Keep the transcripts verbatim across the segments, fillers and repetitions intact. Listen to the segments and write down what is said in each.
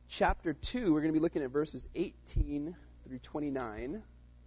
chapter two. We're going to be looking at verses eighteen through twenty-nine.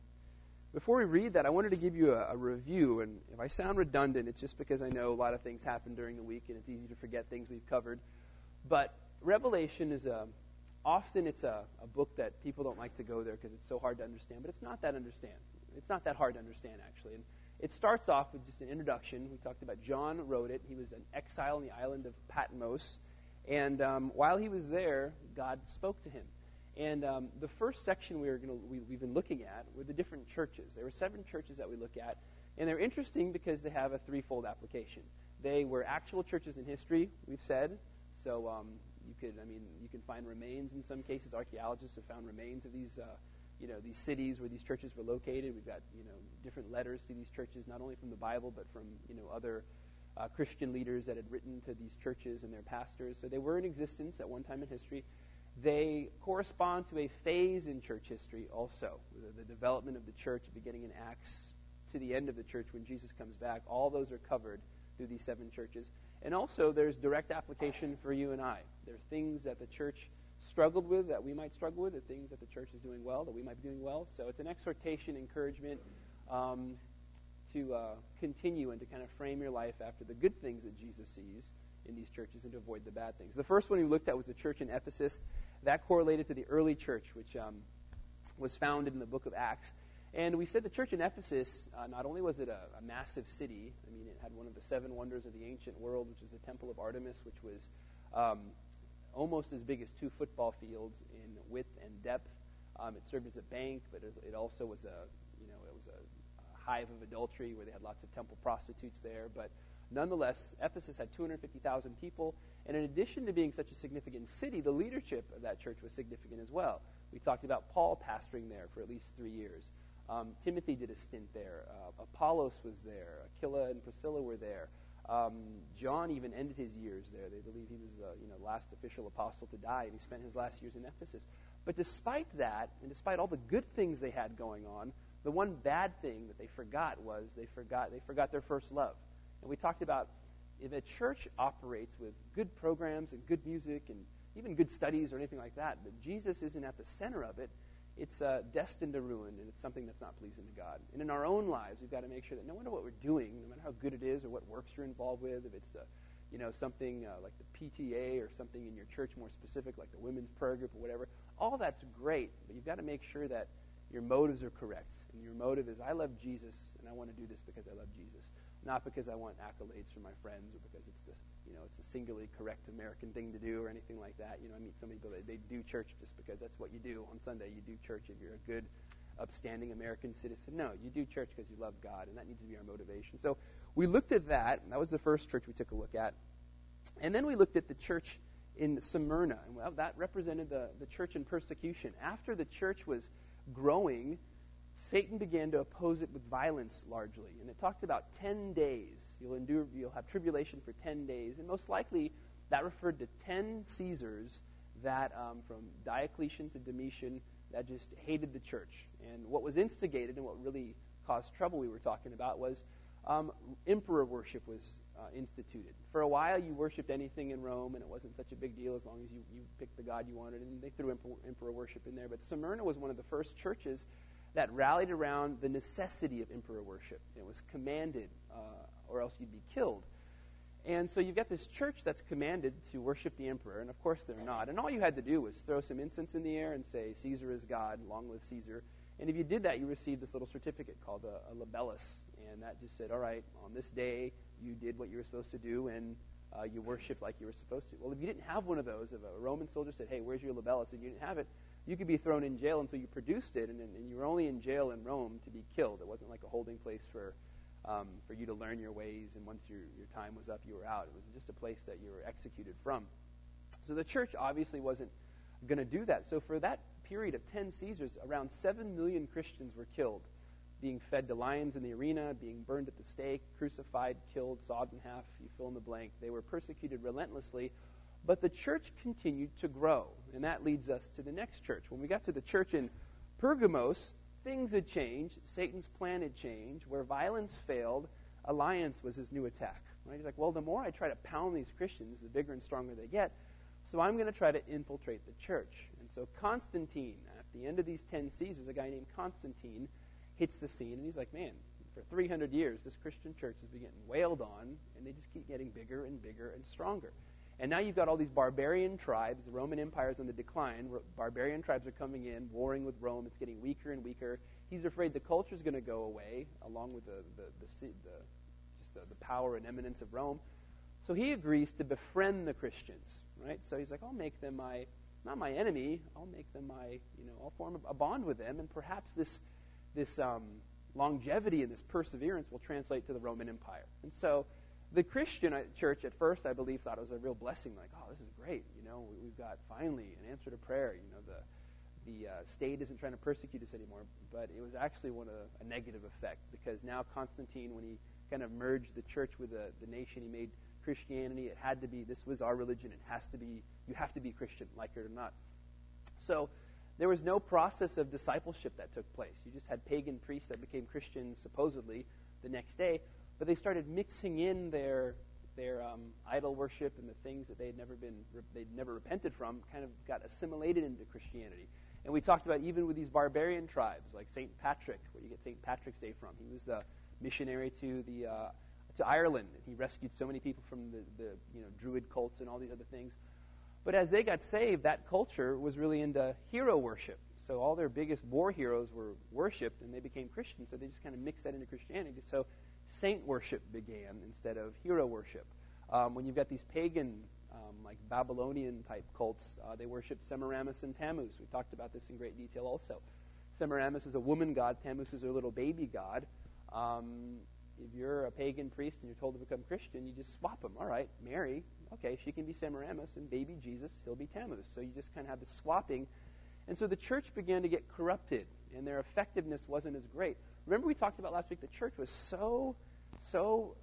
Before we read that, I wanted to give you a, a review, and if I sound redundant, it's just because I know a lot of things happen during the week, and it's easy to forget things we've covered. But Revelation is a, often it's a, a book that people don't like to go there because it's so hard to understand, but it's not that understand. It's not that hard to understand, actually. And it starts off with just an introduction. We talked about John wrote it. He was an exile on the island of Patmos, and um, while he was there, God spoke to him. And um, the first section we were going to, we, we've been looking at were the different churches. There were seven churches that we look at, and they're interesting because they have a threefold application. They were actual churches in history, we've said. So um, you could, I mean, you can find remains in some cases. Archaeologists have found remains of these, uh, you know, these cities where these churches were located. We've got, you know, different letters to these churches, not only from the Bible but from, you know, other uh, Christian leaders that had written to these churches and their pastors. So they were in existence at one time in history. They correspond to a phase in church history also, the development of the church beginning in Acts to the end of the church when Jesus comes back. All those are covered through these seven churches. And also there's direct application for you and I. There's things that the church struggled with that we might struggle with, the things that the church is doing well that we might be doing well. So it's an exhortation, encouragement um, to uh, continue and to kind of frame your life after the good things that Jesus sees in these churches and to avoid the bad things. The first one we looked at was the church in Ephesus. That correlated to the early church, which um, was founded in the book of Acts. And we said the church in Ephesus, uh, not only was it a, a massive city, I mean, it had one of the seven wonders of the ancient world, which is the Temple of Artemis, which was um, almost as big as two football fields in width and depth. Um, it served as a bank, but it also was a, you know, it was a, a hive of adultery where they had lots of temple prostitutes there. But nonetheless, Ephesus had two hundred fifty thousand people, and in addition to being such a significant city, the leadership of that church was significant as well. We talked about Paul pastoring there for at least three years. Um, Timothy did a stint there. Uh, Apollos was there. Aquila and Priscilla were there. Um, John even ended his years there. They believe he was the you know, last official apostle to die, and he spent his last years in Ephesus. But despite that, and despite all the good things they had going on, the one bad thing that they forgot was they forgot they forgot their first love. And we talked about if a church operates with good programs and good music and even good studies or anything like that, but Jesus isn't at the center of it, it's uh, destined to ruin, and it's something that's not pleasing to God. And in our own lives, we've got to make sure that no matter what we're doing, no matter how good it is or what works you're involved with, if it's the, you know, something uh, like the P T A or something in your church more specific, like the women's prayer group or whatever, all that's great, but you've got to make sure that your motives are correct. And your motive is, I love Jesus, and I want to do this because I love Jesus. Not because I want accolades from my friends or because it's the, you know, it's a singularly correct American thing to do or anything like that. You know, I meet so many people that they do church just because that's what you do on Sunday. You do church if you're a good, upstanding American citizen. No, you do church because you love God, and that needs to be our motivation. So we looked at that. And that was the first church we took a look at. And then we looked at the church in Smyrna, and well, that represented the, the church in persecution. After the church was growing, Satan began to oppose it with violence largely. And it talked about ten days. You'll endure, you'll have tribulation for ten days. And most likely that referred to ten Caesars that, um, from Diocletian to Domitian, that just hated the church. And what was instigated and what really caused trouble we were talking about was um, emperor worship was uh, instituted. For a while you worshipped anything in Rome, and it wasn't such a big deal as long as you, you picked the god you wanted, and they threw emperor, emperor worship in there. But Smyrna was one of the first churches that rallied around the necessity of emperor worship. It was commanded, uh, or else you'd be killed. And so you've got this church that's commanded to worship the emperor, and of course they're not. And all you had to do was throw some incense in the air and say, Caesar is God, long live Caesar. And if you did that, you received this little certificate called a, a libellus. And that just said, all right, on this day you did what you were supposed to do, and uh, you worshiped like you were supposed to. Well, if you didn't have one of those, if a Roman soldier said, hey, where's your libellus, and you didn't have it, you could be thrown in jail until you produced it, and, and you were only in jail in Rome to be killed. It wasn't like a holding place for um, for you to learn your ways, and once your, your time was up, you were out. It was just a place that you were executed from. So the church obviously wasn't going to do that. So for that period of ten Caesars, around seven million Christians were killed, being fed to lions in the arena, being burned at the stake, crucified, killed, sawed in half, you fill in the blank. They were persecuted relentlessly. But the church continued to grow, and that leads us to the next church. When we got to the church in Pergamos, things had changed. Satan's plan had changed. Where violence failed, alliance was his new attack. Right? He's like, well, the more I try to pound these Christians, the bigger and stronger they get. So I'm going to try to infiltrate the church. And so Constantine, at the end of these ten Caesars, a guy named Constantine hits the scene, and he's like, man, for three hundred years, this Christian church has been getting wailed on, and they just keep getting bigger and bigger and stronger. And now you've got all these barbarian tribes. The Roman Empire is on the decline. Barbarian tribes are coming in, warring with Rome. It's getting weaker and weaker. He's afraid the culture is going to go away, along with the, the, the, the, just the, the power and eminence of Rome. So he agrees to befriend the Christians, right? So he's like, I'll make them my, not my enemy. I'll make them my, you know, I'll form a bond with them, and perhaps this, this um, longevity and this perseverance will translate to the Roman Empire. And so the Christian church at first, I believe, thought it was a real blessing. Like, oh, this is great. You know, we've got finally an answer to prayer. You know, the the uh, state isn't trying to persecute us anymore. But it was actually one of a negative effect, because now Constantine, when he kind of merged the church with the, the nation, he made Christianity. It had to be, this was our religion. It has to be, you have to be Christian, like it or not. So there was no process of discipleship that took place. You just had pagan priests that became Christians supposedly the next day. But they started mixing in their their um, idol worship and the things that they'd never been they'd never repented from, kind of got assimilated into Christianity. And we talked about even with these barbarian tribes, like Saint Patrick, where you get Saint Patrick's Day from. He was the missionary to the uh, to Ireland, and he rescued so many people from the, the you know Druid cults and all these other things. But as they got saved, that culture was really into hero worship. So all their biggest war heroes were worshipped, and they became Christians. So they just kind of mixed that into Christianity. So saint worship began instead of hero worship. Um, when you've got these pagan, um, like Babylonian-type cults, uh, they worship Semiramis and Tammuz. We talked about this in great detail also. Semiramis is a woman god. Tammuz is her little baby god. Um, if you're a pagan priest and you're told to become Christian, you just swap them. All right, Mary, okay, she can be Semiramis, and baby Jesus, he'll be Tammuz. So you just kind of have this swapping. And so the church began to get corrupted, and their effectiveness wasn't as great. Remember we talked about last week, the church was so, so,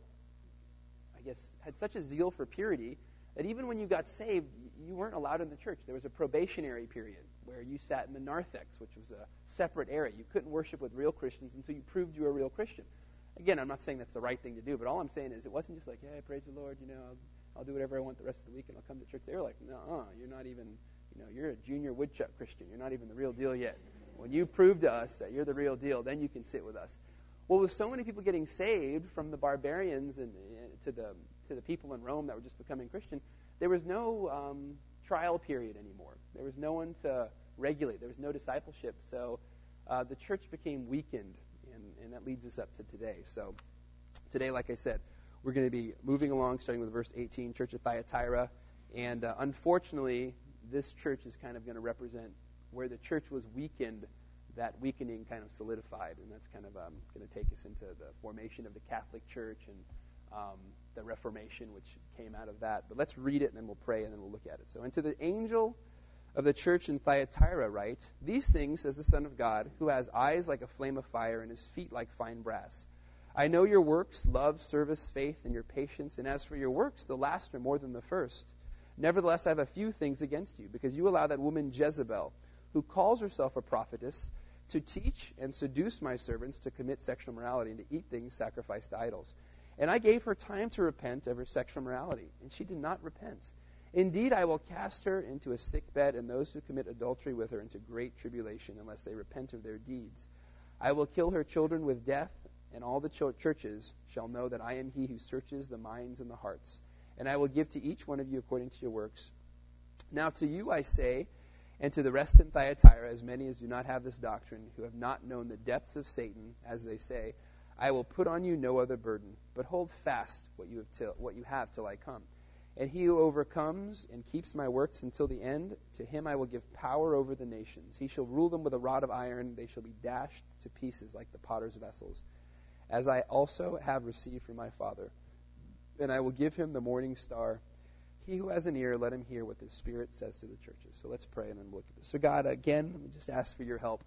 I guess, had such a zeal for purity that even when you got saved, you weren't allowed in the church. There was a probationary period where you sat in the narthex, which was a separate area. You couldn't worship with real Christians until you proved you were a real Christian. Again, I'm not saying that's the right thing to do, but all I'm saying is it wasn't just like, hey, praise the Lord, you know, I'll, I'll do whatever I want the rest of the week and I'll come to church. They were like, no, you're not even, you know, you're a junior woodchuck Christian. You're not even the real deal yet. When you prove to us that you're the real deal, then you can sit with us. Well, with so many people getting saved from the barbarians and uh, to the to the people in Rome that were just becoming Christian, there was no um, trial period anymore. There was no one to regulate. There was no discipleship. So uh, the church became weakened, and, and that leads us up to today. So today, like I said, we're going to be moving along, starting with verse eighteen, Church of Thyatira. And uh, unfortunately, this church is kind of going to represent where the church was weakened, that weakening kind of solidified, and that's kind of um, going to take us into the formation of the Catholic Church and um, the Reformation, which came out of that. But let's read it, and then we'll pray, and then we'll look at it. So, "And to the angel of the church in Thyatira write, These things says the Son of God, who has eyes like a flame of fire and his feet like fine brass. I know your works, love, service, faith, and your patience, and as for your works, the last are more than the first. Nevertheless, I have a few things against you, because you allow that woman Jezebel, who calls herself a prophetess, to teach and seduce my servants to commit sexual immorality and to eat things sacrificed to idols. And I gave her time to repent of her sexual immorality, and she did not repent. Indeed, I will cast her into a sick bed, and those who commit adultery with her into great tribulation, unless they repent of their deeds. I will kill her children with death, and all the ch- churches shall know that I am he who searches the minds and the hearts. And I will give to each one of you according to your works. Now to you I say, and to the rest in Thyatira, as many as do not have this doctrine, who have not known the depths of Satan, as they say, I will put on you no other burden, but hold fast what you have till, what you have till I come. And he who overcomes and keeps my works until the end, to him I will give power over the nations. He shall rule them with a rod of iron. They shall be dashed to pieces like the potter's vessels, as I also have received from my Father. And I will give him the morning star. He who has an ear, let him hear what the Spirit says to the churches." So let's pray and then look at this. So God, again, let me just ask for your help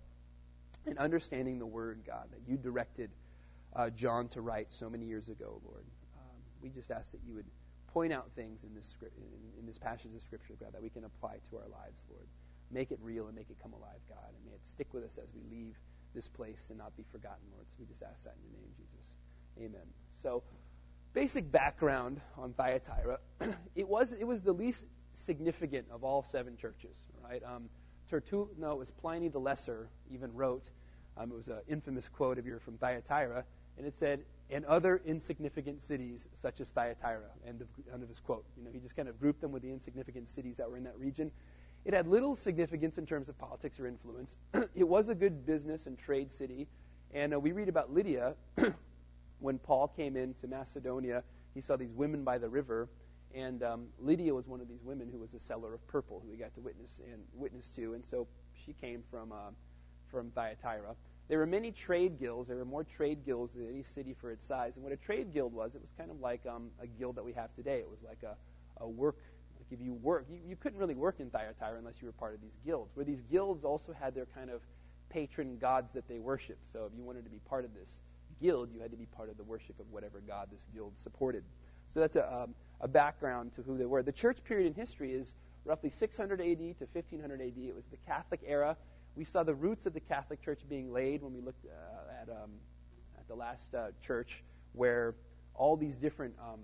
in understanding the Word, God, that you directed uh, John to write so many years ago, Lord. Um, we just ask that you would point out things in this in, in this passage of Scripture, God, that we can apply to our lives, Lord. Make it real and make it come alive, God, and may it stick with us as we leave this place and not be forgotten, Lord. So we just ask that in your name, Jesus. Amen. So, basic background on Thyatira. it was it was the least significant of all seven churches, right? Um, Tertul, no, it was Pliny the Lesser even wrote, um, it was an infamous quote if you're from Thyatira, and it said, and other insignificant cities such as Thyatira, end of, end of his quote. You know, he just kind of grouped them with the insignificant cities that were in that region. It had little significance in terms of politics or influence. It was a good business and trade city, and uh, we read about Lydia. When Paul came into Macedonia, he saw these women by the river, and um, Lydia was one of these women who was a seller of purple, who he got to witness and witness to, and so she came from uh, from Thyatira. There were many trade guilds. There were more trade guilds than any city for its size. And what a trade guild was, it was kind of like um, a guild that we have today. It was like a, a work, like if you work, you, you couldn't really work in Thyatira unless you were part of these guilds, where these guilds also had their kind of patron gods that they worshiped. So if you wanted to be part of this guild, you had to be part of the worship of whatever god this guild supported. So that's a, um, a background to who they were. The church period in history is roughly six hundred A D to fifteen hundred A D. It was the Catholic era. We saw the roots of the Catholic Church being laid when we looked uh, at um, at the last uh, church, where all these different um,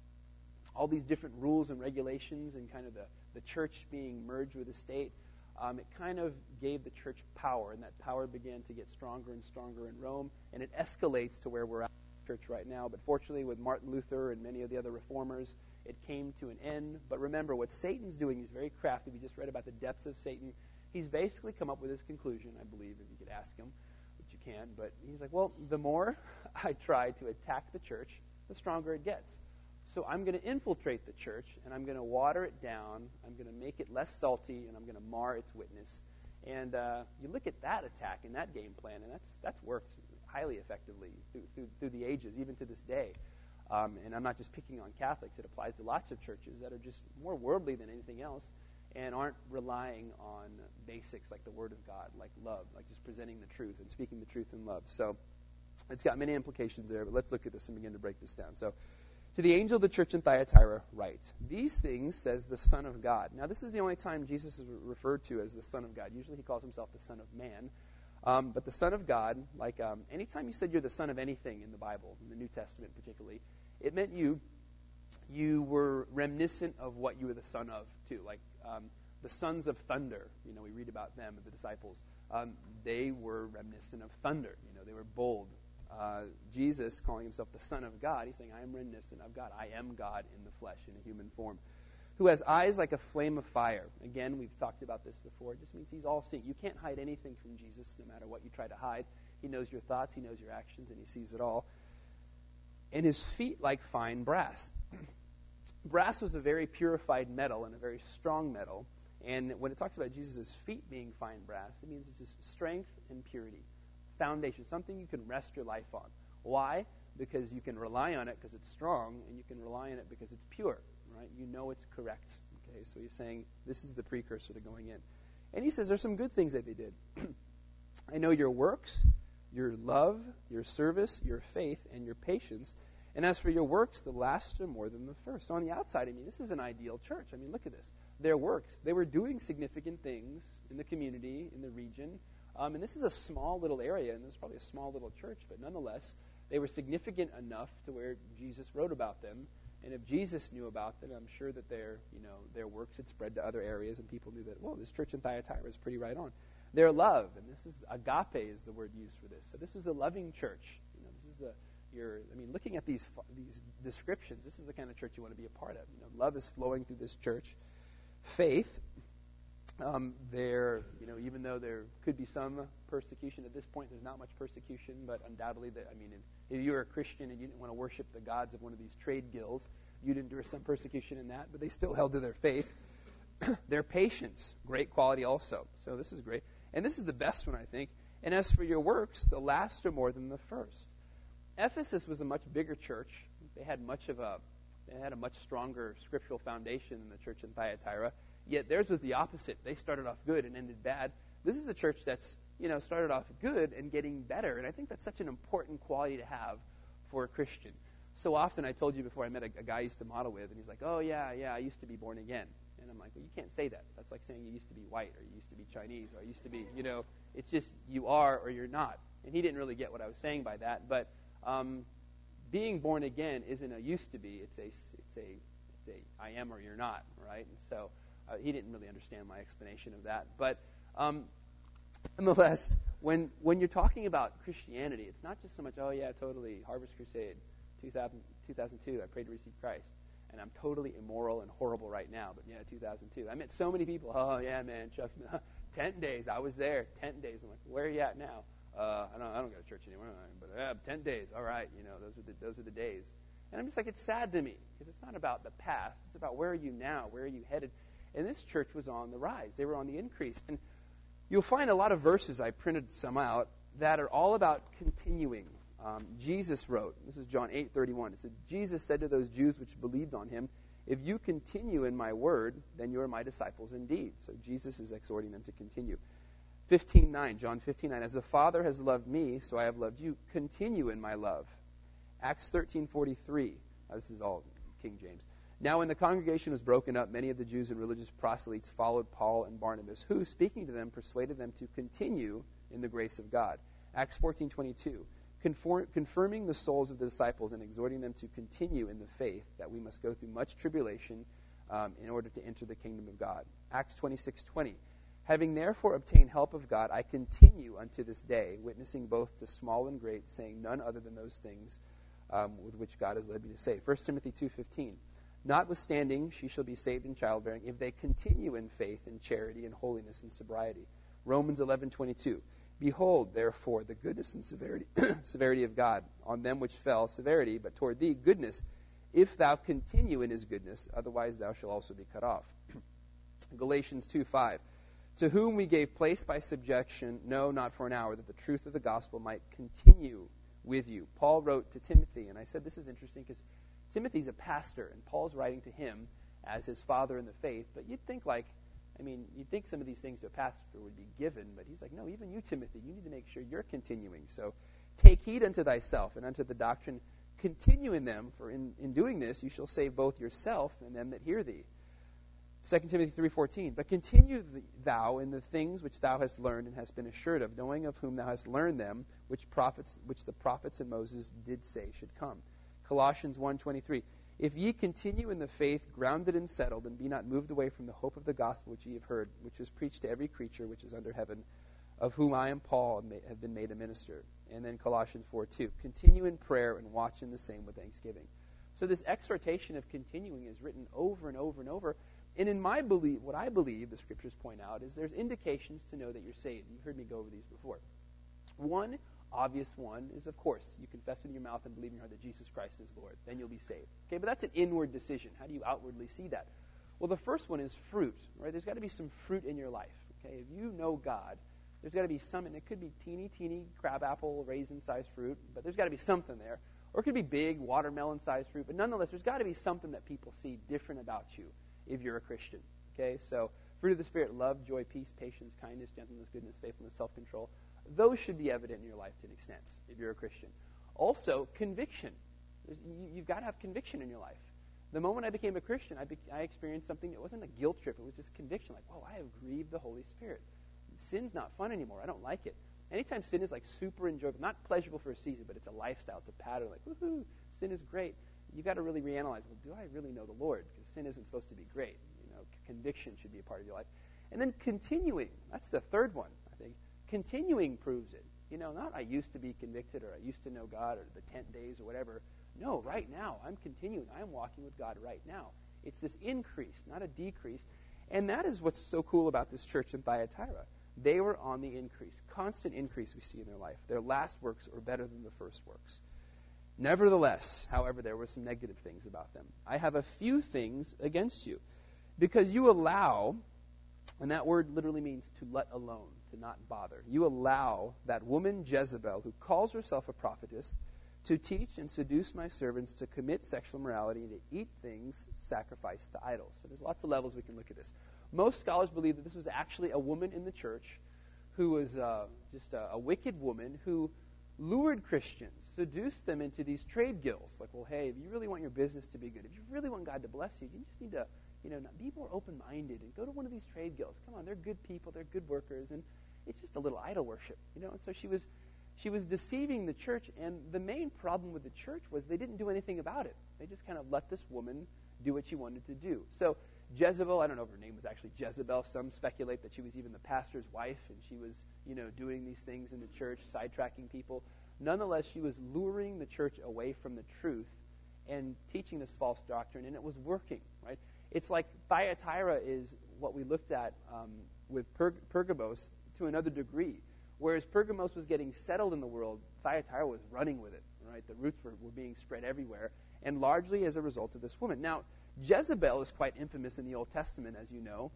all these different rules and regulations and kind of the, the church being merged with the state, um, it kind of gave the church power, and that power began to get stronger and stronger in Rome, and it escalates to where we're at in the church right now. But fortunately, with Martin Luther and many of the other reformers, it came to an end. But remember, what Satan's doing, he's very crafty. We just read about the depths of Satan. He's basically come up with his conclusion, I believe, if you could ask him, which you can. But he's like, well, the more I try to attack the church, the stronger it gets. So I'm going to infiltrate the church, and I'm going to water it down. I'm going to make it less salty, and I'm going to mar its witness. And uh, you look at that attack and that game plan, and that's that's worked highly effectively through, through, through the ages, even to this day. Um, and I'm not just picking on Catholics. It applies to lots of churches that are just more worldly than anything else, and aren't relying on basics like the Word of God, like love, like just presenting the truth and speaking the truth in love. So it's got many implications there, but let's look at this and begin to break this down. So, to the angel of the church in Thyatira write, these things says the Son of God. Now, this is the only time Jesus is referred to as the Son of God. Usually he calls himself the Son of Man. Um, but the Son of God, like um, anytime you said you're the son of anything in the Bible, in the New Testament particularly, it meant you you were reminiscent of what you were the son of, too. Like um, the sons of thunder, you know, we read about them, the disciples. Um, they were reminiscent of thunder. You know, they were bold. Uh, Jesus, calling himself the Son of God, he's saying, I am reminiscent of God. I am God in the flesh, in a human form, who has eyes like a flame of fire. Again, we've talked about this before. It just means he's all-seeing. You can't hide anything from Jesus, no matter what you try to hide. He knows your thoughts, he knows your actions, and he sees it all. And his feet like fine brass. Brass was a very purified metal and a very strong metal. And when it talks about Jesus' feet being fine brass, it means it's just strength and purity. Foundation, something you can rest your life on. Why? Because you can rely on it because it's strong, and you can rely on it because it's pure, right? You know it's correct. Okay, so he's saying this is the precursor to going in. And he says there's some good things that they did. I know your works, your love, your service, your faith, and your patience. And as for your works, the last are more than the first. So on the outside, I mean, this is an ideal church. I mean, look at this. Their works, they were doing significant things in the community, in the region. Um, and this is a small little area, and this is probably a small little church, but nonetheless, they were significant enough to where Jesus wrote about them. And if Jesus knew about them, I'm sure that their, you know, their works had spread to other areas, and people knew that, well, this church in Thyatira is pretty right on. Their love, and this is agape is the word used for this. So this is a loving church. You know, this is the your. I mean, looking at these these descriptions, this is the kind of church you want to be a part of. You know, love is flowing through this church. Faith. Um, there, you know, even though there could be some persecution at this point, there's not much persecution, but undoubtedly, that, I mean, if, if you were a Christian and you didn't want to worship the gods of one of these trade guilds, you'd endure some persecution in that, but they still held to their faith. Their patience, great quality also. So this is great. And this is the best one, I think. And as for your works, the last are more than the first. Ephesus was a much bigger church. They had much of a, they had a much stronger scriptural foundation than the church in Thyatira. Yet theirs was the opposite. They started off good and ended bad. This is a church that's, you know, started off good and getting better. And I think that's such an important quality to have for a Christian. So often, I told you before, I met a, a guy I used to model with, and he's like, oh, yeah, yeah, I used to be born again. And I'm like, well, you can't say that. That's like saying you used to be white, or you used to be Chinese, or I used to be, you know, it's just you are or you're not. And he didn't really get what I was saying by that. But um, being born again isn't a used to be. It's a, it's a, it's say, I am or you're not, right? And so uh, he didn't really understand my explanation of that. But um, nonetheless, when when you're talking about Christianity, it's not just so much, oh yeah, totally, Harvest Crusade, two thousand, two thousand two, I prayed to receive Christ, and I'm totally immoral and horrible right now, but yeah, two thousand two. I met so many people, oh yeah, man, Chuck Smith, tent days, I was there, tent days. I'm like, where are you at now? Uh, I don't I don't go to church anymore, but uh, tent days, all right, you know, those are the, those are the days. And I'm just like, it's sad to me, because it's not about the past, it's about where are you now, where are you headed? And this church was on the rise, they were on the increase. And you'll find a lot of verses, I printed some out, that are all about continuing. Um, Jesus wrote, this is John eight thirty-one, it said, Jesus said to those Jews which believed on him, if you continue in my word, then you are my disciples indeed. So Jesus is exhorting them to continue. fifteen nine, John fifteen nine, as the Father has loved me, so I have loved you, continue in my love. Acts thirteen forty-three, now this is all King James. Now when the congregation was broken up, many of the Jews and religious proselytes followed Paul and Barnabas, who, speaking to them, persuaded them to continue in the grace of God. Acts fourteen twenty-two, conform, confirming the souls of the disciples and exhorting them to continue in the faith, that we must go through much tribulation um, in order to enter the kingdom of God. Acts twenty-six twenty, having therefore obtained help of God, I continue unto this day, witnessing both to small and great, saying none other than those things um, with which God has led me to say. First Timothy two fifteen, notwithstanding, she shall be saved in childbearing if they continue in faith and charity and holiness and sobriety. Romans eleven twenty-two, behold, therefore, the goodness and severity severity of God on them which fell, severity, but toward thee goodness, if thou continue in his goodness, otherwise thou shalt also be cut off. Galatians two five, to whom we gave place by subjection, no, not for an hour, that the truth of the gospel might continue with you. Paul wrote to Timothy, and I said this is interesting because Timothy's a pastor, and Paul's writing to him as his father in the faith, but you'd think like, I mean, you'd think some of these things to a pastor would be given, but he's like, no, even you, Timothy, you need to make sure you're continuing. So take heed unto thyself and unto the doctrine, continue in them, for in, in doing this you shall save both yourself and them that hear thee. Second Timothy three fourteen, but continue thou in the things which thou hast learned and hast been assured of, knowing of whom thou hast learned them, which prophets, which the prophets and Moses did say should come. Colossians one twenty-three, if ye continue in the faith, grounded and settled, and be not moved away from the hope of the gospel which ye have heard, which is preached to every creature which is under heaven, of whom I am Paul, and have been made a minister. And then Colossians four two, continue in prayer and watch in the same with thanksgiving. So this exhortation of continuing is written over and over and over. And in my belief, what I believe the scriptures point out is there's indications to know that you're saved. You've heard me go over these before. One obvious one is, of course, you confess with your mouth and believe in your heart that Jesus Christ is Lord. Then you'll be saved. Okay, but that's an inward decision. How do you outwardly see that? Well, the first one is fruit, right? There's got to be some fruit in your life. Okay, if you know God, there's got to be some, and it could be teeny, teeny crabapple, raisin-sized fruit, but there's got to be something there. Or it could be big watermelon-sized fruit, but nonetheless, there's got to be something that people see different about you if you're a Christian. Okay, so fruit of the Spirit, love, joy, peace, patience, kindness, gentleness, goodness, faithfulness, self-control. Those should be evident in your life to an extent if you're a Christian. Also, conviction. There's, you, you've got to have conviction in your life. The moment I became a Christian, I, be, I experienced something that wasn't a guilt trip. It was just conviction, like, whoa, I have grieved the Holy Spirit. Sin's not fun anymore. I don't like it. Anytime sin is like super enjoyable, not pleasurable for a season, but it's a lifestyle, it's a pattern, like, woohoo, sin is great. You've got to really reanalyze, well, do I really know the Lord? Because sin isn't supposed to be great. You know, conviction should be a part of your life. And then continuing. That's the third one, I think. Continuing proves it. You know, not I used to be convicted or I used to know God or the tent days or whatever. No, right now, I'm continuing. I'm walking with God right now. It's this increase, not a decrease. And that is what's so cool about this church in Thyatira. They were on the increase. Constant increase we see in their life. Their last works are better than the first works. Nevertheless, however, there were some negative things about them. I have a few things against you, because you allow, and that word literally means to let alone, to not bother. You allow that woman Jezebel, who calls herself a prophetess, to teach and seduce my servants to commit sexual immorality and to eat things sacrificed to idols. So there's lots of levels we can look at this. Most scholars believe that this was actually a woman in the church who was uh, just a, a wicked woman who lured Christians, seduced them into these trade guilds. Like, well, hey, if you really want your business to be good, if you really want God to bless you, you just need to, you know, be more open-minded and go to one of these trade guilds. Come on, they're good people, they're good workers, and it's just a little idol worship, you know. And so she was, she was deceiving the church, and the main problem with the church was they didn't do anything about it. They just kind of let this woman do what she wanted to do. So Jezebel, I don't know if her name was actually Jezebel. Some speculate that she was even the pastor's wife, and she was, you know, doing these things in the church, sidetracking people. Nonetheless, she was luring the church away from the truth and teaching this false doctrine, and it was working, right? It's like Thyatira is what we looked at um, with per- Pergamos to another degree. Whereas Pergamos was getting settled in the world, Thyatira was running with it, right? The roots were, were being spread everywhere, and largely as a result of this woman. Now, Jezebel is quite infamous in the Old Testament, as you know.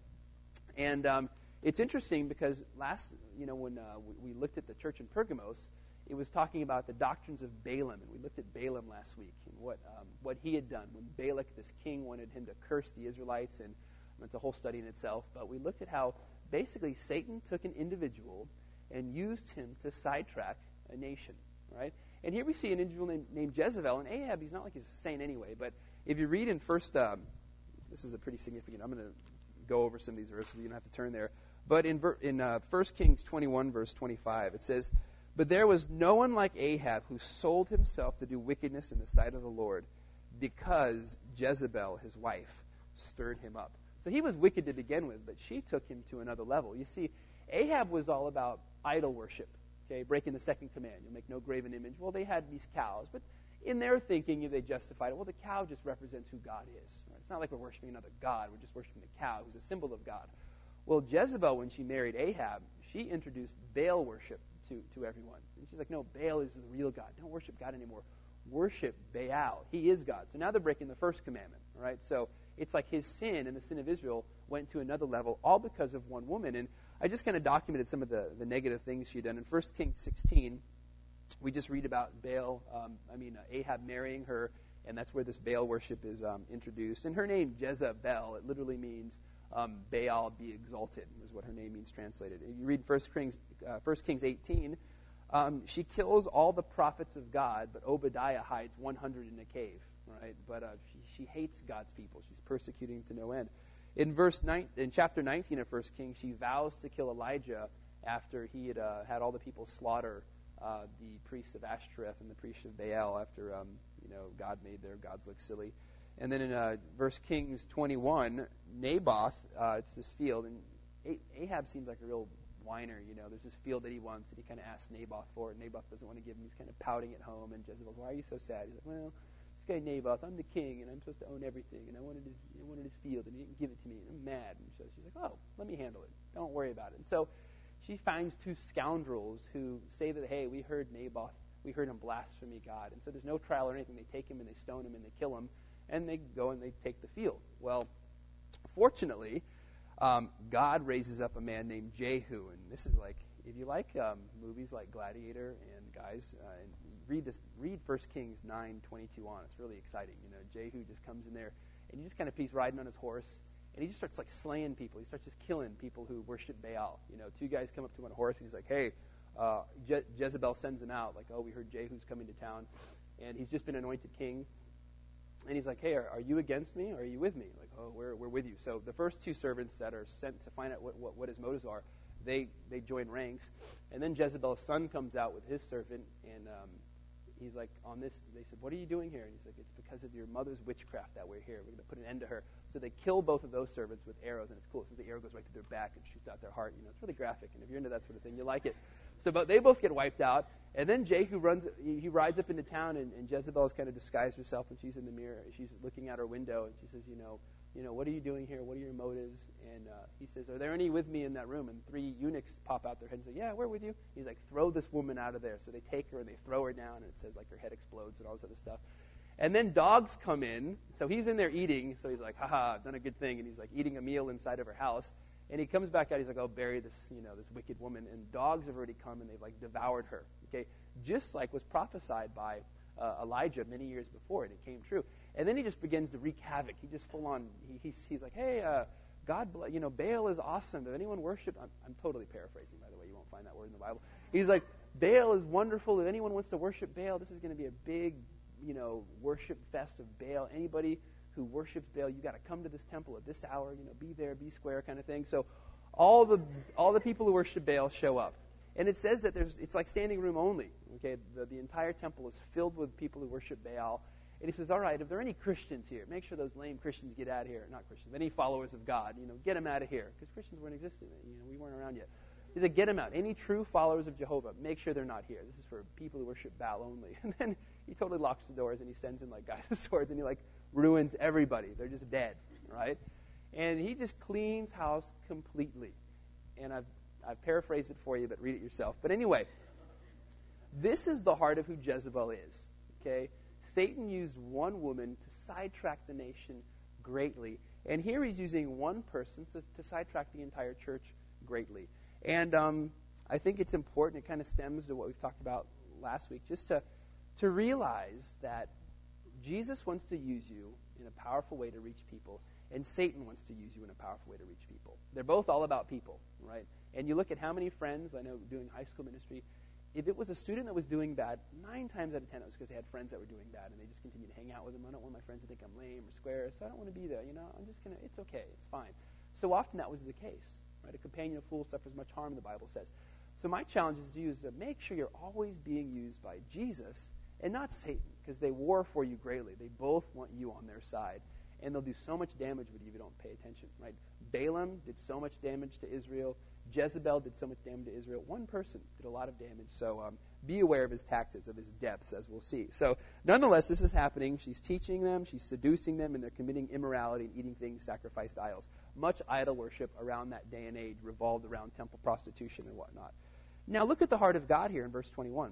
And um, it's interesting because last, you know, when uh, we, we looked at the church in Pergamos, it was talking about the doctrines of Balaam, and we looked at Balaam last week and what um, what he had done when Balak, this king, wanted him to curse the Israelites, and it's a whole study in itself. But we looked at how basically Satan took an individual and used him to sidetrack a nation, right? And here we see an individual named, named Jezebel, and Ahab, he's not like he's a saint anyway, but if you read in first, um, this is a pretty significant, I'm going to go over some of these verses, so you don't have to turn there. But in, in uh, First Kings twenty-one, verse twenty-five, it says, "But there was no one like Ahab who sold himself to do wickedness in the sight of the Lord, because Jezebel, his wife, stirred him up." So he was wicked to begin with, but she took him to another level. You see, Ahab was all about idol worship, okay, breaking the second command. You'll make no graven image. Well, they had these cows, but in their thinking, they justified it. Well, the cow just represents who God is. Right? It's not like we're worshiping another god. We're just worshiping the cow, who's a symbol of God. Well, Jezebel, when she married Ahab, she introduced Baal worship to, to everyone. And she's like, no, Baal is the real God. Don't worship God anymore. Worship Baal. He is God. So now they're breaking the first commandment. Right? So it's like his sin and the sin of Israel went to another level, all because of one woman. And I just kind of documented some of the, the negative things she had done. In First Kings sixteen, we just read about Baal, um, I mean, uh, Ahab marrying her, and that's where this Baal worship is um, introduced. And her name, Jezebel, it literally means um, Baal be exalted, is what her name means translated. If you read First Kings, uh, First Kings eighteen, um, she kills all the prophets of God, but Obadiah hides one hundred in a cave, right? But uh, she, she hates God's people. She's persecuting to no end. In verse nine, in chapter nineteen of First Kings, she vows to kill Elijah after he had uh, had all the people slaughter Uh, the priests of Ashtoreth and the priests of Baal after, um, you know, God made their gods look silly. And then in uh, verse Kings twenty-one, Naboth, uh, it's this field, and Ahab seems like a real whiner, you know. There's this field that he wants, and he kind of asks Naboth for it. Naboth doesn't want to give him. He's kind of pouting at home, and Jezebel's, why are you so sad? He's like, well, this guy Naboth, I'm the king, and I'm supposed to own everything, and I wanted his, I wanted his field, and he didn't give it to me, and I'm mad. And so she's like, oh, let me handle it. Don't worry about it. And so she finds two scoundrels who say that, hey, we heard Naboth, we heard him blaspheme God. And so there's no trial or anything. They take him and they stone him and they kill him, and they go and they take the field. Well, fortunately, um, God raises up a man named Jehu. And this is like, if you like um, movies like Gladiator, and guys, uh, and read this, read First Kings nine twenty-two on. It's really exciting. You know, Jehu just comes in there, and you just kind of, he's riding on his horse, and he just starts like slaying people. He starts just killing people who worship Baal. You know, two guys come up to him on a horse, and he's like, hey, uh, Je- Jezebel sends him out. Like, oh, we heard Jehu's coming to town, and he's just been anointed king. And he's like, hey, are, are you against me, or are you with me? Like, oh, we're we're with you. So the first two servants that are sent to find out what, what, what his motives are, they, they join ranks. And then Jezebel's son comes out with his servant, and um, he's like, on this, they said, what are you doing here? And he's like, it's because of your mother's witchcraft that we're here. We're going to put an end to her. So they kill both of those servants with arrows, and it's cool since the arrow goes right through their back and shoots out their heart. You know, it's really graphic, and if you're into that sort of thing, you like it. So, but they both get wiped out, and then Jehu runs, he, he rides up into town, and, and Jezebel's kind of disguised herself, and she's in the mirror. She's looking out her window, and she says, you know, you know, what are you doing here? What are your motives? And uh, he says, are there any with me in that room? And three eunuchs pop out their head and say, yeah, we're with you. He's like, throw this woman out of there. So they take her and they throw her down, and it says like her head explodes and all this other stuff. And then dogs come in. So he's in there eating. So he's like, haha, I've done a good thing. And he's like eating a meal inside of her house. And he comes back out. He's like, oh, bury this, you know, this wicked woman. And dogs have already come and they've like devoured her. Okay, just like was prophesied by uh, Elijah many years before, and it came true. And then he just begins to wreak havoc. He just full on. He, he's he's like, hey, uh, God, you know, Baal is awesome. If anyone worship, I'm, I'm totally paraphrasing, by the way. You won't find that word in the Bible. He's like, Baal is wonderful. If anyone wants to worship Baal, this is going to be a big, you know, worship fest of Baal. Anybody who worships Baal, you got to come to this temple at this hour. You know, be there, be square, kind of thing. So all the all the people who worship Baal show up. And it says that there's it's like standing room only. Okay, the, the entire temple is filled with people who worship Baal. And he says, all right, if there are any Christians here, make sure those lame Christians get out of here. Not Christians, but any followers of God, you know, get them out of here. Because Christians weren't existing. You know, we weren't around yet. He said, get them out. Any true followers of Jehovah, make sure they're not here. This is for people who worship Baal only. And then he totally locks the doors and he sends in like guys with swords and he like ruins everybody. They're just dead, right? And he just cleans house completely. And I've, I've paraphrased it for you, but read it yourself. But anyway, this is the heart of who Jezebel is, okay? Satan used one woman to sidetrack the nation greatly. And here he's using one person to, to sidetrack the entire church greatly. And um, I think it's important. It kind of stems to what we've talked about last week, just to, to realize that Jesus wants to use you in a powerful way to reach people, and Satan wants to use you in a powerful way to reach people. They're both all about people, right? And you look at how many friends, I know doing high school ministry, if it was a student that was doing bad, nine times out of ten it was because they had friends that were doing bad, and they just continued to hang out with them. I don't want my friends to think I'm lame or square, so I don't want to be there. You know, I'm just going to, it's okay, it's fine. So often that was the case. Right? A companion of fools suffers much harm, the Bible says. So my challenge is to you is to make sure you're always being used by Jesus and not Satan, because they war for you greatly. They both want you on their side, and they'll do so much damage with you if you don't pay attention. Right? Balaam did so much damage to Israel. Jezebel did so much damage to Israel. One person did a lot of damage. So um, be aware of his tactics, of his depths, as we'll see. So nonetheless, this is happening. She's teaching them. She's seducing them, and they're committing immorality and eating things sacrificed to idols. Much idol worship around that day and age revolved around temple prostitution and whatnot. Now look at the heart of God here in verse twenty-one.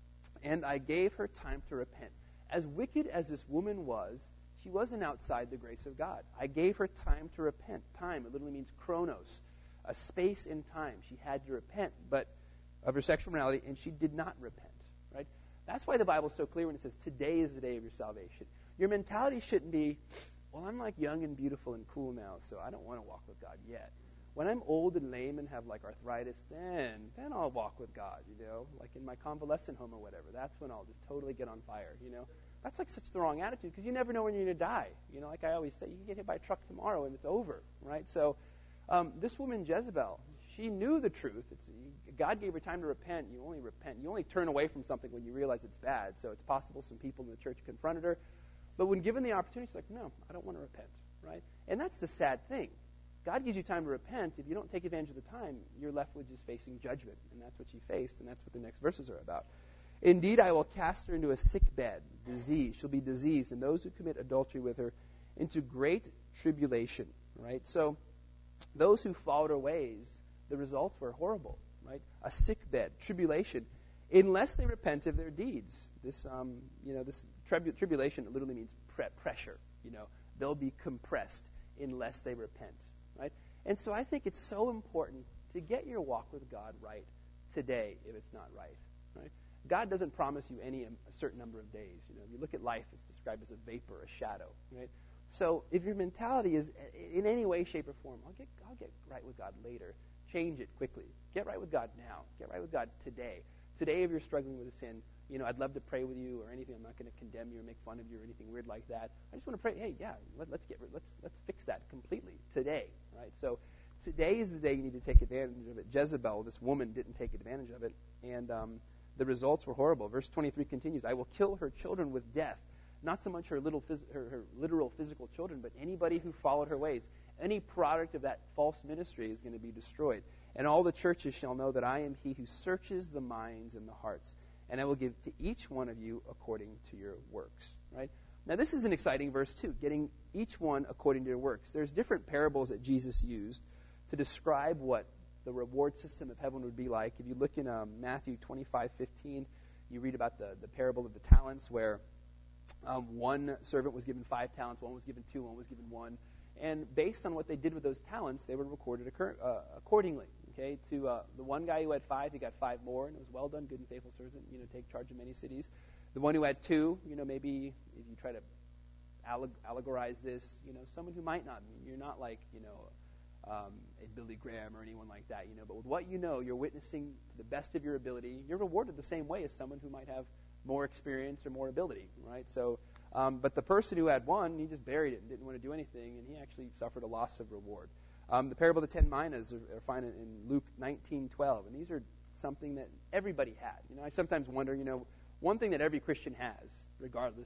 And I gave her time to repent. As wicked as this woman was, she wasn't outside the grace of God. I gave her time to repent. Time, it literally means chronos, a space in time. She had to repent but of her sexual morality, and she did not repent. Right? That's why the Bible's so clear when it says, today is the day of your salvation. Your mentality shouldn't be, well, I'm like young and beautiful and cool now, so I don't want to walk with God yet. When I'm old and lame and have like arthritis, then then I'll walk with God, you know, like in my convalescent home or whatever. That's when I'll just totally get on fire, you know. That's like such the wrong attitude, because you never know when you're going to die. You know, like I always say, you can get hit by a truck tomorrow and it's over, right? So um, this woman, Jezebel, she knew the truth. It's, God gave her time to repent. You only repent. You only turn away from something when you realize it's bad. So it's possible some people in the church confronted her. But when given the opportunity, she's like, no, I don't want to repent, right? And that's the sad thing. God gives you time to repent. If you don't take advantage of the time, you're left with just facing judgment. And that's what she faced, and that's what the next verses are about. Indeed, I will cast her into a sick bed, disease. She'll be diseased, and those who commit adultery with her into great tribulation, right? So those who followed her ways, the results were horrible, right? A sick bed, tribulation, unless they repent of their deeds. This, um, you know, this tribu- tribulation literally means pre- pressure. You know, they'll be compressed unless they repent, right? And so I think it's so important to get your walk with God right today if it's not right, right? God doesn't promise you any um, a certain number of days. You know, if you look at life, it's described as a vapor, a shadow, right? So if your mentality is in any way, shape, or form, I'll get I'll get right with God later. Change it quickly. Get right with God now. Get right with God today. Today, if you're struggling with a sin, you know, I'd love to pray with you or anything. I'm not going to condemn you or make fun of you or anything weird like that. I just want to pray. Hey, yeah, let, let's get let's let's fix that completely today, right? So today is the day you need to take advantage of it. Jezebel, this woman, didn't take advantage of it, and um, the results were horrible. Verse twenty-three continues, I will kill her children with death. Not so much her, little phys- her, her literal physical children, but anybody who followed her ways. Any product of that false ministry is going to be destroyed. And all the churches shall know that I am he who searches the minds and the hearts. And I will give to each one of you according to your works. Right? Now this is an exciting verse too, getting each one according to your works. There's different parables that Jesus used to describe what the reward system of heaven would be like. If you look in um, Matthew twenty-five fifteen, you read about the, the parable of the talents where um, one servant was given five talents, one was given two, one was given one. And based on what they did with those talents, they were recorded occur- uh, accordingly. Okay, to uh, the one guy who had five, he got five more, and it was well done, good and faithful servant. You know, take charge of many cities. The one who had two, you know, maybe if you try to alleg- allegorize this, you know, someone who might not. You're not like, you know, um, a Billy Graham or anyone like that. You know, but with what you know, you're witnessing to the best of your ability. You're rewarded the same way as someone who might have more experience or more ability, right? So. Um, but the person who had one, he just buried it and didn't want to do anything, and he actually suffered a loss of reward. Um, the parable of the ten minas are, are found in Luke nineteen twelve, and these are something that everybody had. You know, I sometimes wonder, you know, one thing that every Christian has, regardless,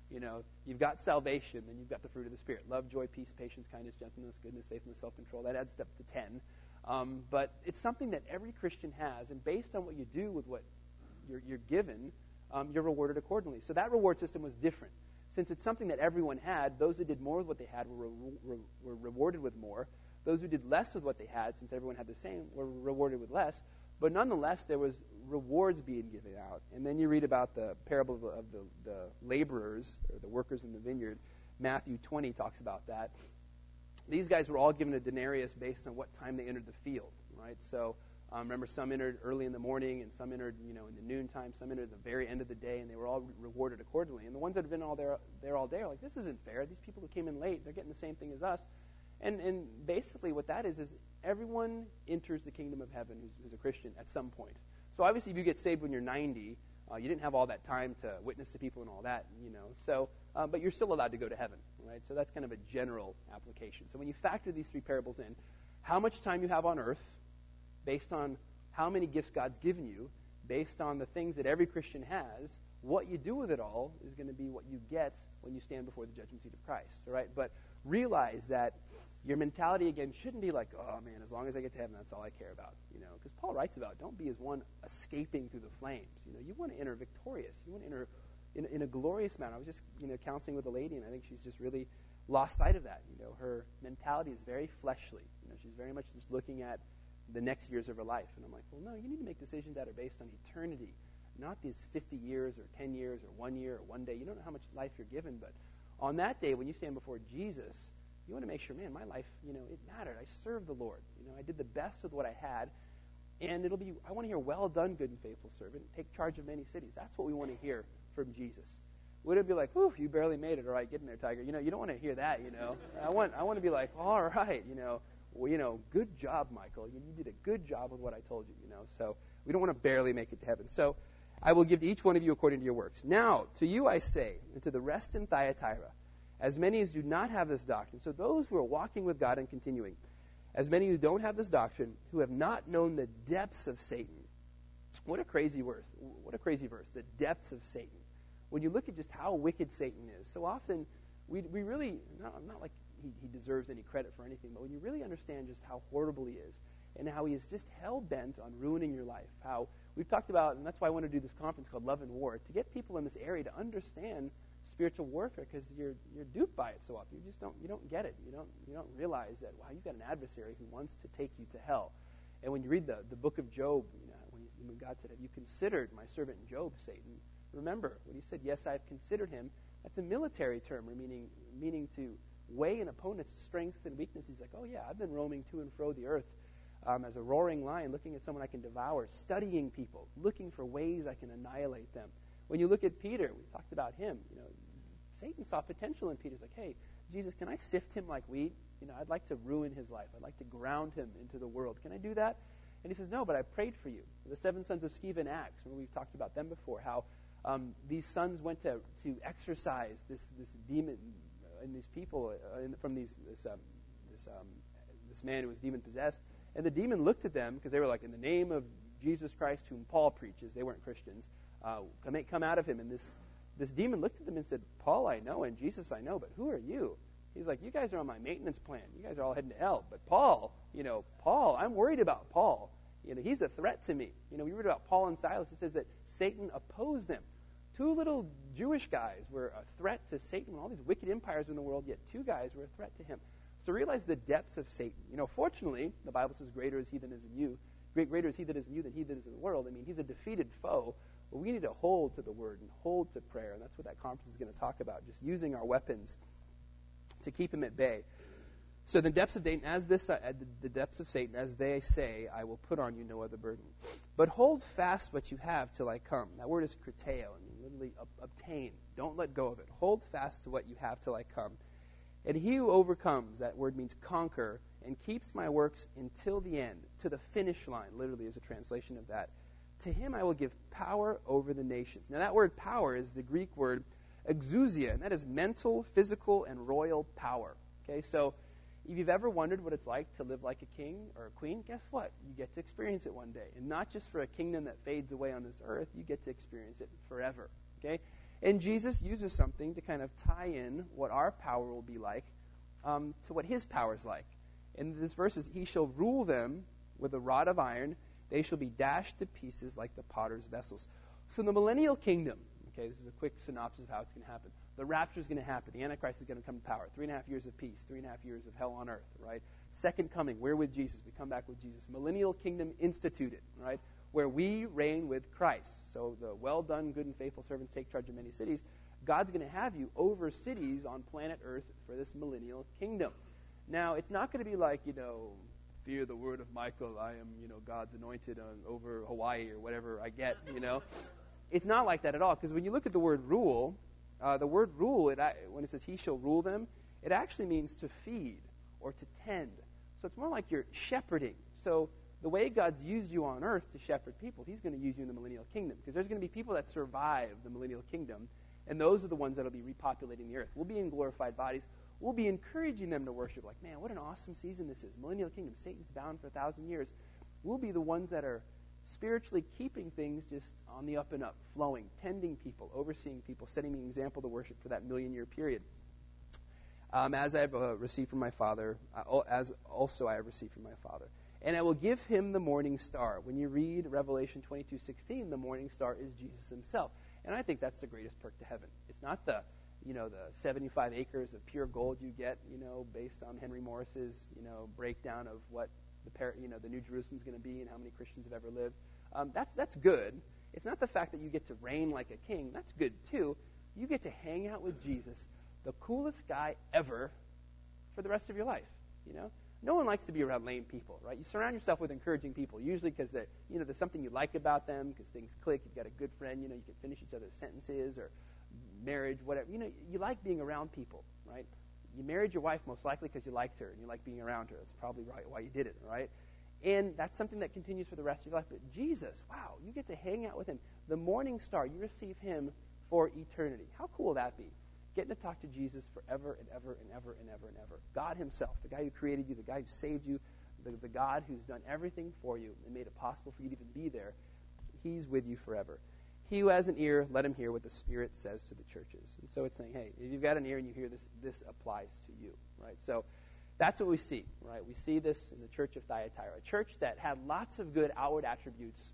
You know, you've got salvation, then you've got the fruit of the Spirit. Love, joy, peace, patience, kindness, gentleness, goodness, faithfulness, self-control. That adds up to ten. Um, but it's something that every Christian has, and based on what you do with what you're, you're given, um, you're rewarded accordingly. So that reward system was different. Since it's something that everyone had, those who did more with what they had were, re- re- were rewarded with more. Those who did less with what they had, since everyone had the same, were rewarded with less. But nonetheless, there was rewards being given out. And then you read about the parable of the, of the, the laborers, or the workers in the vineyard. Matthew twenty talks about that. These guys were all given a denarius based on what time they entered the field, right? So um, remember, some entered early in the morning, and some entered, you know, in the noontime. Some entered at the very end of the day, and they were all re- rewarded accordingly. And the ones that have been all there, there all day are like, this isn't fair. These people who came in late, they're getting the same thing as us. And and basically what that is is everyone enters the kingdom of heaven who's, who's a Christian at some point. So obviously, if you get saved when you're ninety, uh, you didn't have all that time to witness to people and all that, you know. So, uh, but you're still allowed to go to heaven, right? So that's kind of a general application. So when you factor these three parables in, how much time you have on earth, based on how many gifts God's given you, based on the things that every Christian has, what you do with it all is going to be what you get when you stand before the judgment seat of Christ, all right? But realize that your mentality, again, shouldn't be like, oh, man, as long as I get to heaven, that's all I care about, you know, because Paul writes about, don't be as one escaping through the flames. You know, you want to enter victorious. You want to enter in, in a glorious manner. I was just, you know, counseling with a lady, and I think she's just really lost sight of that. You know, her mentality is very fleshly. You know, she's very much just looking at the next years of her life. And I'm like, well, no, you need to make decisions that are based on eternity, not these fifty years or ten years or one year or one day. You don't know how much life you're given, but on that day when you stand before Jesus, you want to make sure, man, my life, you know, it mattered. I served the Lord. You know, I did the best with what I had. And it'll be, I want to hear, well done, good and faithful servant. Take charge of many cities. That's what we want to hear from Jesus. Would it be like, whew, you barely made it. All right, get in there, Tiger. You know, you don't want to hear that, you know. I want I want to be like, all right, you know, well, you know, good job, Michael. You, you did a good job with what I told you, you know. So we don't want to barely make it to heaven. So I will give to each one of you according to your works. Now, to you I say, and to the rest in Thyatira, as many as do not have this doctrine, so those who are walking with God and continuing, as many who don't have this doctrine, who have not known the depths of Satan. What a crazy verse. What a crazy verse, the depths of Satan. When you look at just how wicked Satan is, so often we we really, not, not like he, he deserves any credit for anything, but when you really understand just how horrible he is and how he is just hell-bent on ruining your life, how we've talked about, and that's why I want to do this conference called Love and War, to get people in this area to understand spiritual warfare, because you're you're duped by it so often. You just don't you don't get it. You don't you don't realize that, wow, you've got an adversary who wants to take you to hell. And when you read the, the book of Job, you know, when, he, when God said, have you considered my servant Job, Satan? Remember, when he said, yes, I've considered him, that's a military term, or meaning meaning to weigh an opponent's strength and weakness. He's like, oh yeah, I've been roaming to and fro the earth um, as a roaring lion, looking at someone I can devour, studying people, looking for ways I can annihilate them. When you look at Peter, we talked about him, you know, Satan saw potential in Peter. He's like, hey, Jesus, can I sift him like wheat? You know, I'd like to ruin his life. I'd like to ground him into the world. Can I do that? And he says, no, but I prayed for you. The seven sons of Sceva and Acts, remember we've talked about them before, how um, these sons went to, to exorcise this, this demon in these people uh, in, from these this um, this, um, this man who was demon-possessed. And the demon looked at them, because they were like, in the name of Jesus Christ, whom Paul preaches, they weren't Christians, uh, come, come out of him. And this This demon looked at them and said, Paul I know and Jesus I know, but who are you? He's like, you guys are on my maintenance plan. You guys are all heading to hell. But Paul, you know, Paul, I'm worried about Paul. You know, he's a threat to me. You know, we read about Paul and Silas. It says that Satan opposed them. Two little Jewish guys were a threat to Satan. All these wicked empires in the world, yet two guys were a threat to him. So realize the depths of Satan. You know, fortunately, the Bible says, greater is he than is in you. Great, greater is he that is in you than he that is in the world. I mean, he's a defeated foe. But we need to hold to the Word and hold to prayer, and that's what that conference is going to talk about, just using our weapons to keep him at bay. So the depths of Satan, as this, uh, the depths of Satan, as they say, I will put on you no other burden. But hold fast what you have till I come. That word is kriteo, I mean, literally ob- obtain. Don't let go of it. Hold fast to what you have till I come. And he who overcomes, that word means conquer, and keeps my works until the end, to the finish line, literally is a translation of that. To him I will give power over the nations. Now that word power is the Greek word exousia, and that is mental, physical, and royal power. Okay, so if you've ever wondered what it's like to live like a king or a queen, guess what? You get to experience it one day. And not just for a kingdom that fades away on this earth, you get to experience it forever. Okay? And Jesus uses something to kind of tie in what our power will be like um, to what his power is like. And this verse is, he shall rule them with a rod of iron. They shall be dashed to pieces like the potter's vessels. So the millennial kingdom, okay, this is a quick synopsis of how it's going to happen. The rapture is going to happen. The Antichrist is going to come to power. Three and a half years of peace. Three and a half years of hell on earth, right? Second coming, we're with Jesus. We come back with Jesus. Millennial kingdom instituted, right? Where we reign with Christ. So the well done, good and faithful servants take charge of many cities. God's going to have you over cities on planet Earth for this millennial kingdom. Now, it's not going to be like, you know, fear the word of Michael. I am, you know, God's anointed on, over Hawaii or whatever I get, you know. It's not like that at all. Because when you look at the word rule, uh, the word rule, it, when it says he shall rule them, it actually means to feed or to tend. So it's more like you're shepherding. So the way God's used you on earth to shepherd people, he's going to use you in the millennial kingdom. Because there's going to be people that survive the millennial kingdom, and those are the ones that will be repopulating the earth. We'll be in glorified bodies. We'll be encouraging them to worship. Like, man, what an awesome season this is. Millennial kingdom. Satan's bound for a thousand years. We'll be the ones that are spiritually keeping things just on the up and up, flowing, tending people, overseeing people, setting the example to worship for that million-year period. Um, as I have uh, received from my Father, uh, as also I have received from my Father. And I will give him the morning star. When you read Revelation twenty-two sixteen, the morning star is Jesus himself. And I think that's the greatest perk to heaven. It's not the, you know, the seventy-five acres of pure gold you get, you know, based on Henry Morris's, you know, breakdown of what the, par- you know, the New Jerusalem is going to be and how many Christians have ever lived. Um, that's that's good. It's not the fact that you get to reign like a king. That's good too. You get to hang out with Jesus, the coolest guy ever, for the rest of your life. You know, no one likes to be around lame people, right? You surround yourself with encouraging people, usually because they, you know, there's something you like about them, because things click. You've got a good friend. You know, you can finish each other's sentences or marriage, whatever. You know, you like being around people, right? You married your wife most likely because you liked her and you like being around her. That's probably right why you did it, right? And that's something that continues for the rest of your life. But Jesus, wow, you get to hang out with him. The morning star, you receive him for eternity. How cool will that be? Getting to talk to Jesus forever and ever and ever and ever and ever. God himself, the guy who created you, the guy who saved you, the, the God who's done everything for you and made it possible for you to even be there, he's with you forever. He who has an ear, let him hear what the Spirit says to the churches. And so it's saying, hey, if you've got an ear and you hear this, this applies to you, right? So that's what we see, right? We see this in the church of Thyatira, a church that had lots of good outward attributes,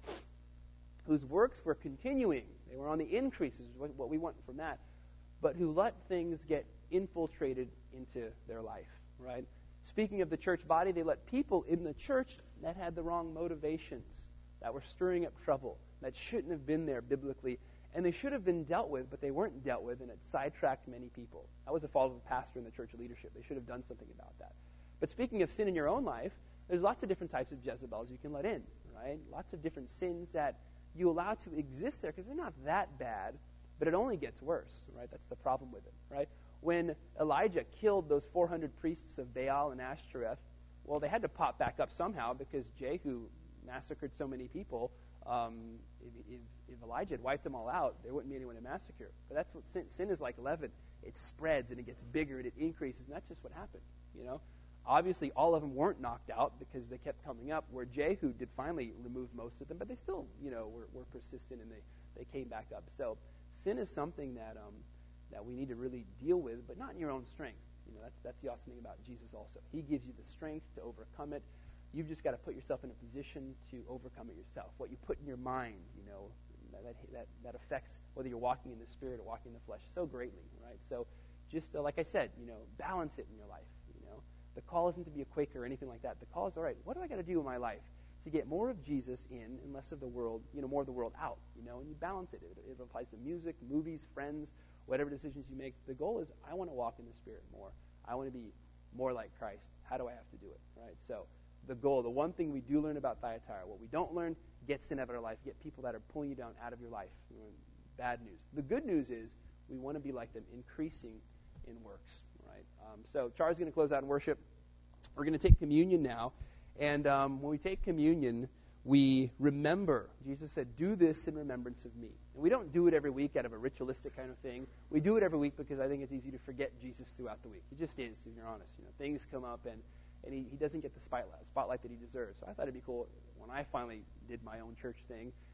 whose works were continuing. They were on the increase, is what we want from that, but who let things get infiltrated into their life, right? Speaking of the church body, they let people in the church that had the wrong motivations, that were stirring up trouble, that shouldn't have been there biblically, and they should have been dealt with, but they weren't dealt with, and it sidetracked many people. That was the fault of a pastor in the church leadership. They should have done something about that. But speaking of sin in your own life, there's lots of different types of Jezebels you can let in, right? Lots of different sins that you allow to exist there because they're not that bad, but it only gets worse, right? That's the problem with it, right? When Elijah killed those four hundred priests of Baal and Ashtoreth, well, they had to pop back up somehow because Jehu massacred so many people. Um, if, if, if Elijah had wiped them all out, there wouldn't be anyone to massacre. But that's what sin, sin is like leaven. It spreads and it gets bigger and it increases, and that's just what happened, you know? Obviously, all of them weren't knocked out because they kept coming up, where Jehu did finally remove most of them, but they still, you know, were, were persistent and they, they came back up. So sin is something that um, that we need to really deal with, but not in your own strength. You know, that's that's the awesome thing about Jesus also. He gives you the strength to overcome it. You've just got to put yourself in a position to overcome it yourself. What you put in your mind, you know, that that that affects whether you're walking in the spirit or walking in the flesh so greatly, right? So just uh, like I said, you know, balance it in your life. You know, the call isn't to be a Quaker or anything like that. The call is, all right, what do I got to do in my life to get more of Jesus in and less of the world, you know, more of the world out, you know, and you balance it. It, it applies to music, movies, friends, whatever decisions you make. The goal is I want to walk in the Spirit more. I want to be more like Christ. How do I have to do it, right? So the goal, the one thing we do learn about Thyatira, what we don't learn, get sin out of our life, get people that are pulling you down out of your life. You know, bad news. The good news is we want to be like them, increasing in works, right? Um, so Char's going to close out in worship. We're going to take communion now. And um, when we take communion, we remember. Jesus said, do this in remembrance of me. And we don't do it every week out of a ritualistic kind of thing. We do it every week because I think it's easy to forget Jesus throughout the week. It just is, if you're honest. You know, things come up, and, and he, he doesn't get the spotlight, spotlight that he deserves. So I thought it'd be cool when I finally did my own church thing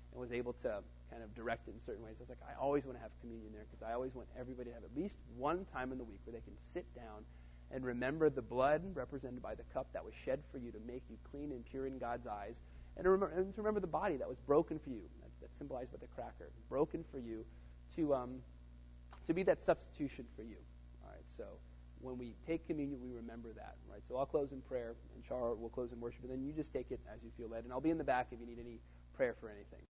and was able to kind of direct it in certain ways. I was like, I always want to have communion there because I always want everybody to have at least one time in the week where they can sit down and remember the blood represented by the cup that was shed for you to make you clean and pure in God's eyes, and to remember, and to remember the body that was broken for you. That's, that's symbolized by the cracker, broken for you, to um, to be that substitution for you. All right, so when we take communion, we remember that. Right, so I'll close in prayer, and Char will close in worship, and then you just take it as you feel led. And I'll be in the back if you need any prayer for anything.